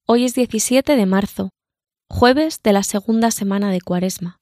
Hoy es 17 de marzo, jueves de la segunda semana de Cuaresma.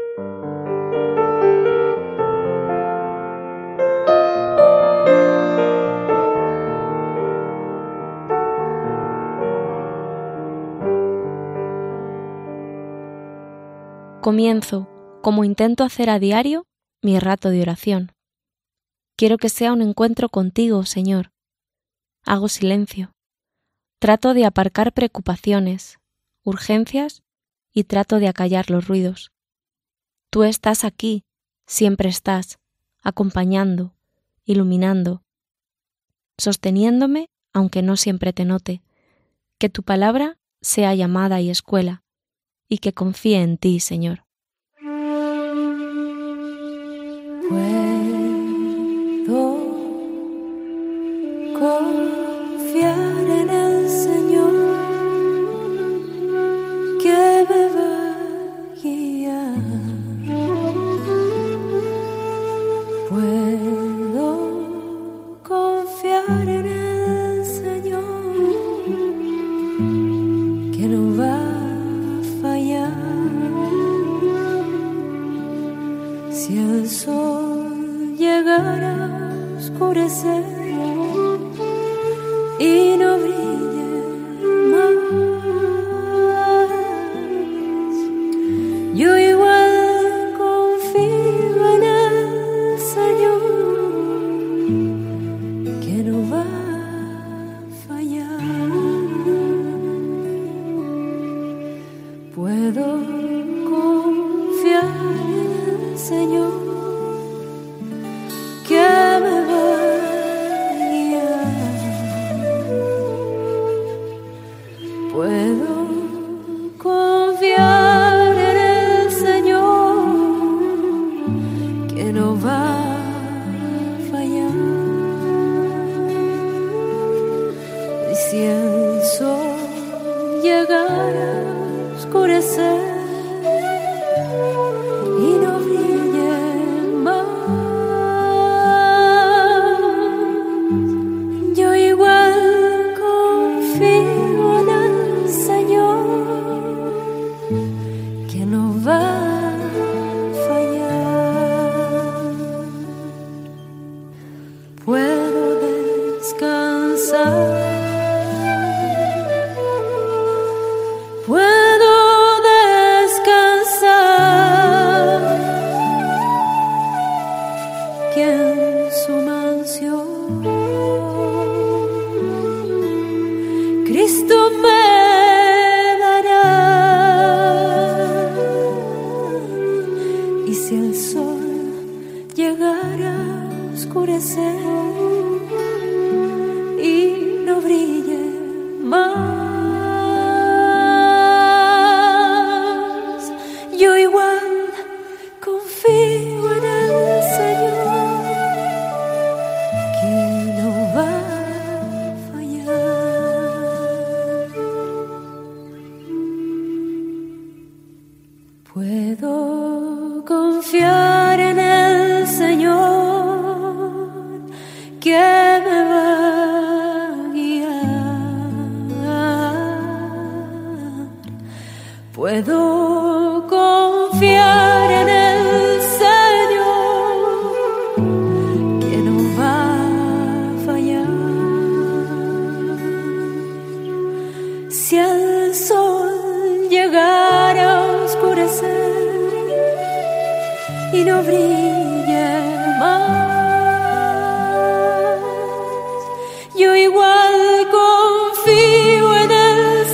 Comienzo, como intento hacer a diario, mi rato de oración. Quiero que sea un encuentro contigo, Señor. Hago silencio. Trato de aparcar preocupaciones, urgencias y trato de acallar los ruidos. Tú estás aquí, siempre estás, acompañando, iluminando, sosteniéndome aunque no siempre te note. Que tu palabra sea llamada y escuela, y que confíe en ti, Señor. Puedo confiar en el Señor que me va a guiar. Puedo confiar en el Señor que no va a fallar. Si el sol llegara a oscurecer y no brille más, yo igual confío en el Señor que no va a fallar. Puedo confiar en el Señor que me va a guiar. Puedo confiar en el Señor que no va a fallar. Y si el sol llegara a oscurecer y no brille más, yo igual confío en el Señor que no va a fallar. Puedo descansar. Puedo descansar, que en su mansión Cristo me dará. Y si el sol llegara a oscurecer y no brille más, yo igual confío en el Señor que no va a fallar. Puedo confiar en el Señor que me va a guiar. Puedo confiar en el Señor que no va a fallar. Si el sol llegara a oscurecer y no brille más, yo igual confío en el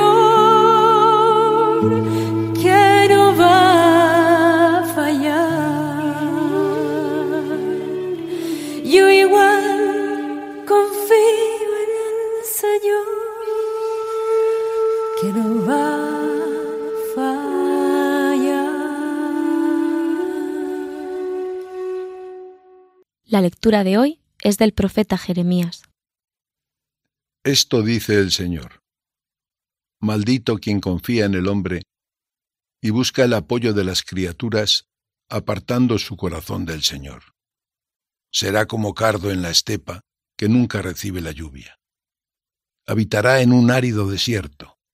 Señor que no va a fallar. Yo igual confío en el Señor que no va a fallar. La lectura de hoy es del profeta Jeremías. Esto dice el Señor: Maldito quien confía en el hombre y busca el apoyo de las criaturas, apartando su corazón del Señor. Será como cardo en la estepa, que nunca recibe la lluvia. Habitará en un árido desierto,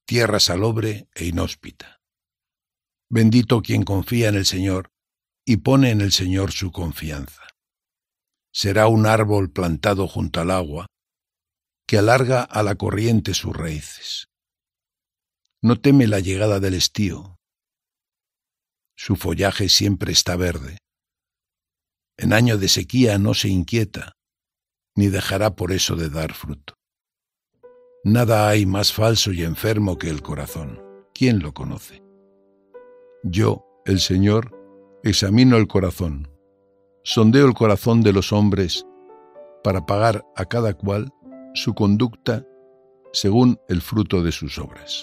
tierra salobre e inhóspita. Bendito quien confía en el Señor y pone en el Señor su confianza. Será un árbol plantado junto al agua, que alarga a la corriente sus raíces. No teme la llegada del estío. Su follaje siempre está verde. En año de sequía no se inquieta, ni dejará por eso de dar fruto. Nada hay más falso y enfermo que el corazón. ¿Quién lo conoce? Yo, el Señor, examino el corazón, sondeo el corazón de los hombres para pagar a cada cual su conducta según el fruto de sus obras.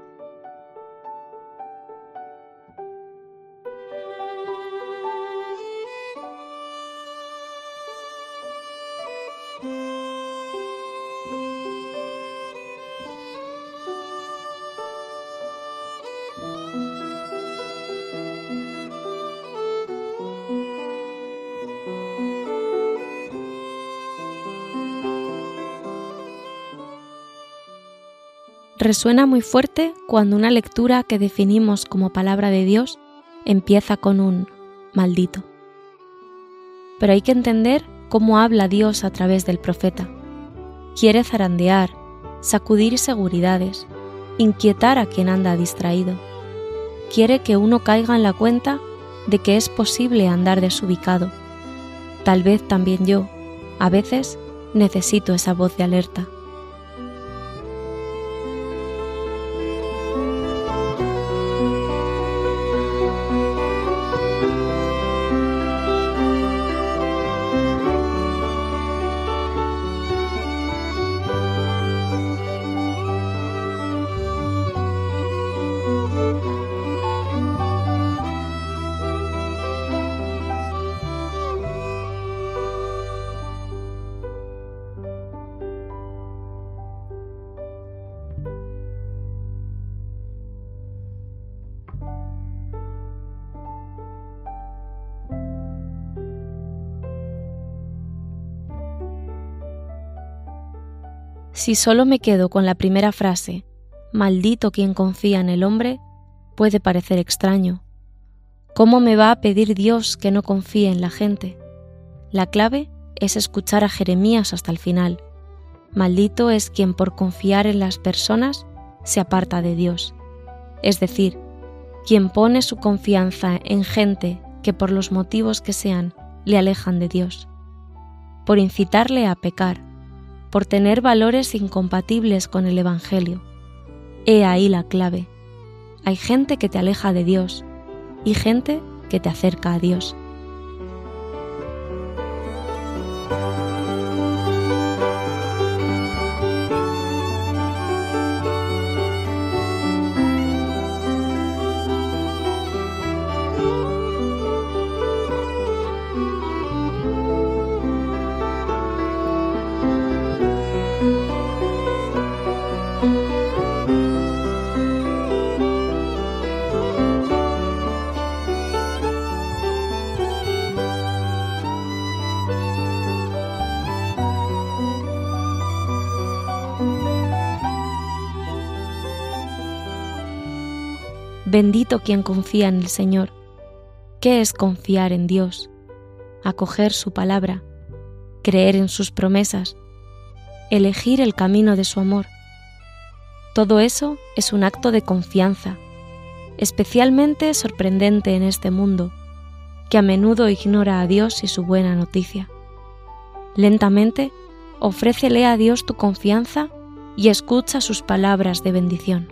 Resuena muy fuerte cuando una lectura que definimos como palabra de Dios empieza con un maldito. Pero hay que entender cómo habla Dios a través del profeta. Quiere zarandear, sacudir seguridades, inquietar a quien anda distraído. Quiere que uno caiga en la cuenta de que es posible andar desubicado. Tal vez también yo, a veces, necesito esa voz de alerta. Si solo me quedo con la primera frase, maldito quien confía en el hombre, puede parecer extraño. ¿Cómo me va a pedir Dios que no confíe en la gente? La clave es escuchar a Jeremías hasta el final. Maldito es quien por confiar en las personas se aparta de Dios. Es decir, quien pone su confianza en gente que por los motivos que sean le alejan de Dios. Por incitarle a pecar, por tener valores incompatibles con el Evangelio. He ahí la clave. Hay gente que te aleja de Dios y gente que te acerca a Dios. Bendito quien confía en el Señor. ¿Qué es confiar en Dios? Acoger su palabra, creer en sus promesas, elegir el camino de su amor. Todo eso es un acto de confianza, especialmente sorprendente en este mundo, que a menudo ignora a Dios y su buena noticia. Lentamente, ofrécele a Dios tu confianza y escucha sus palabras de bendición.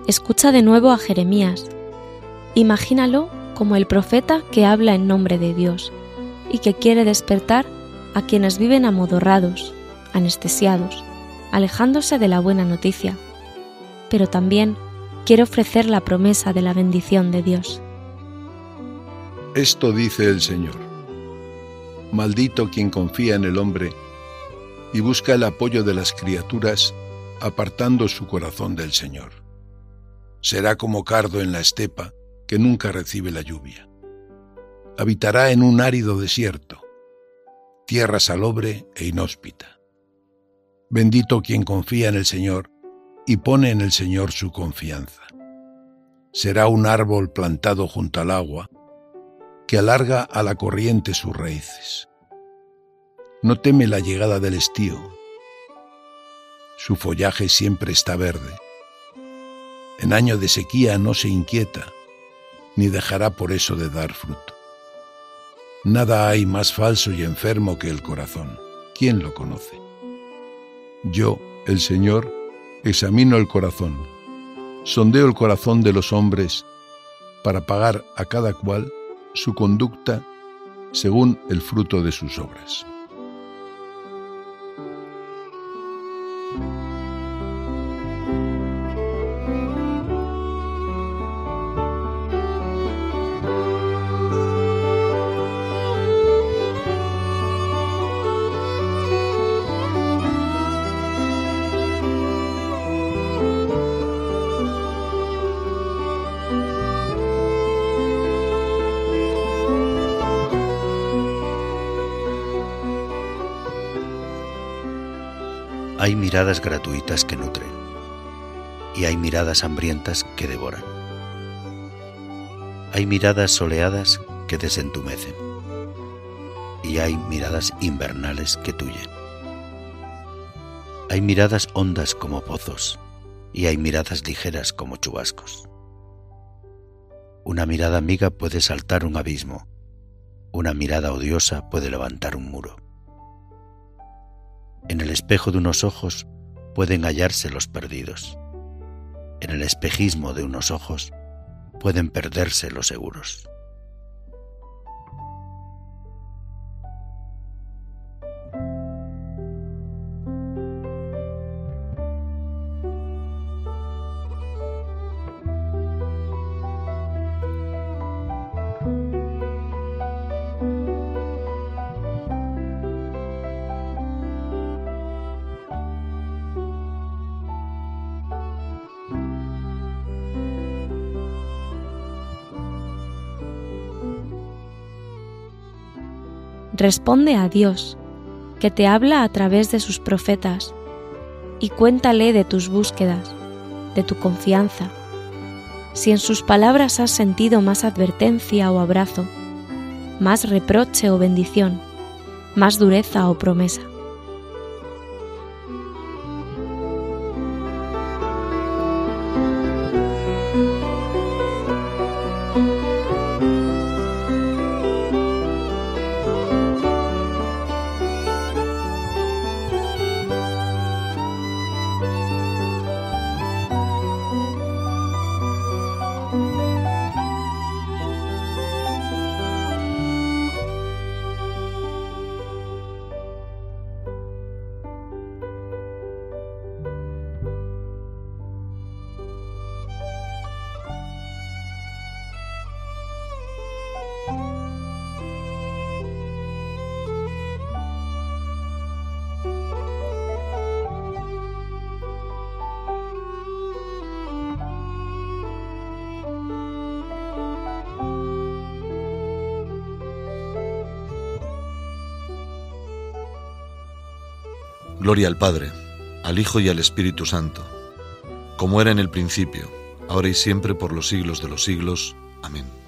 Escucha de nuevo a Jeremías. Imagínalo como el profeta que habla en nombre de Dios y que quiere despertar a quienes viven amodorrados, anestesiados, alejándose de la buena noticia, pero también quiere ofrecer la promesa de la bendición de Dios. Esto dice el Señor: maldito quien confía en el hombre y busca el apoyo de las criaturas, apartando su corazón del Señor. Será como cardo en la estepa, que nunca recibe la lluvia. Habitará en un árido desierto, tierra salobre e inhóspita. Bendito quien confía en el Señor y pone en el Señor su confianza. Será un árbol plantado junto al agua, que alarga a la corriente sus raíces. No teme la llegada del estío. Su follaje siempre está verde. En año de sequía no se inquieta, ni dejará por eso de dar fruto. Nada hay más falso y enfermo que el corazón. ¿Quién lo conoce? Yo, el Señor, examino el corazón, sondeo el corazón de los hombres para pagar a cada cual su conducta según el fruto de sus obras. Hay miradas gratuitas que nutren, y hay miradas hambrientas que devoran. Hay miradas soleadas que desentumecen, y hay miradas invernales que tullen. Hay miradas hondas como pozos, y hay miradas ligeras como chubascos. Una mirada amiga puede saltar un abismo, una mirada odiosa puede levantar un muro. En el espejo de unos ojos pueden hallarse los perdidos. En el espejismo de unos ojos pueden perderse los seguros. Responde a Dios, que te habla a través de sus profetas, y cuéntale de tus búsquedas, de tu confianza. Si en sus palabras has sentido más advertencia o abrazo, más reproche o bendición, más dureza o promesa. Gloria al Padre, al Hijo y al Espíritu Santo, como era en el principio, ahora y siempre por los siglos de los siglos. Amén.